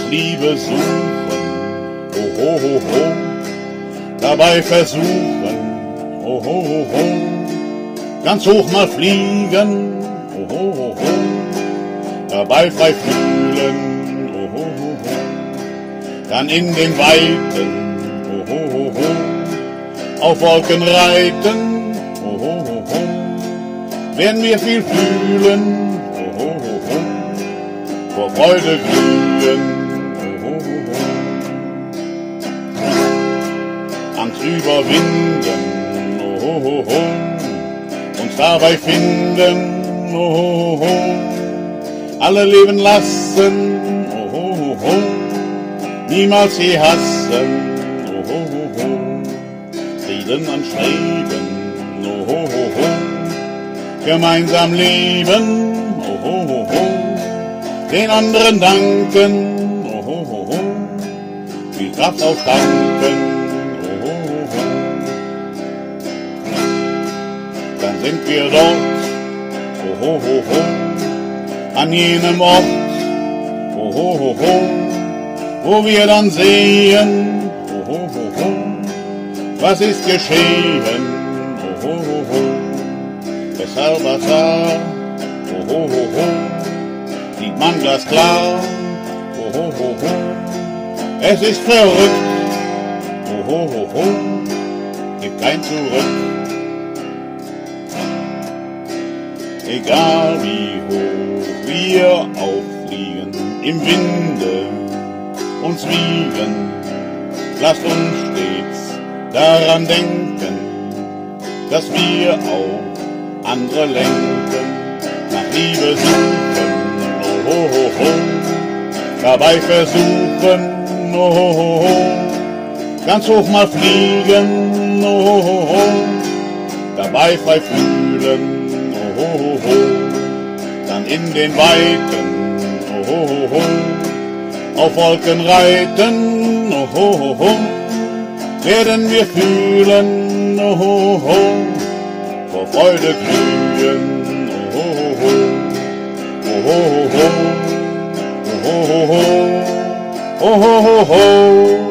Liebe suchen, oh ho ho ho, dabei versuchen, oh ho ho ho, ganz hoch mal fliegen, oh ho ho ho, dabei frei fühlen, oh ho ho ho, dann in den Weiten, oh ho ho ho, auf Wolken reiten, oh ho ho ho, werden wir viel fühlen, oh ho ho ho, vor Freude glühen, oh ho ho ho, Angst überwinden, oh ho ho ho, uns dabei finden, oh ho ho ho, alle leben lassen, oh ho ho ho, niemals je hassen, oh ho ho ho, Frieden anstreben, oh ho ho ho, gemeinsam leben, oh ho ho ho, den anderen danken, oh ho ho ho, viel Kraft auftanken, oh ho ho ho, dann sind wir dort, oh ho ho ho, an jenem Ort, oh ho ho ho, wo wir dann sehen, oh ho ho ho, was ist geschehen, oh ho ho ho, weshalb was war, oh ho ho ho, sieht man glasklar, oh ho ho ho, es ist verrückt, oh ho ho ho, gibt kein Zurück. Egal wie hoch wir auffliegen, im Winde uns wiegen, lasst uns stets daran denken, dass wir auch andere lenken, nach Liebe suchen, oh ho ho ho, dabei versuchen, oh ho ho ho, ganz hoch mal fliegen, oh ho ho ho, dabei frei fühlen, oh ho ho ho, dann in den Weiten, oh ho ho ho, auf Wolken reiten, oh ho ho ho, werden wir fühlen, oh ho ho, vor Freude glühen, oh ho ho, oh ho ho, oh ho ho, oh ho ho ho.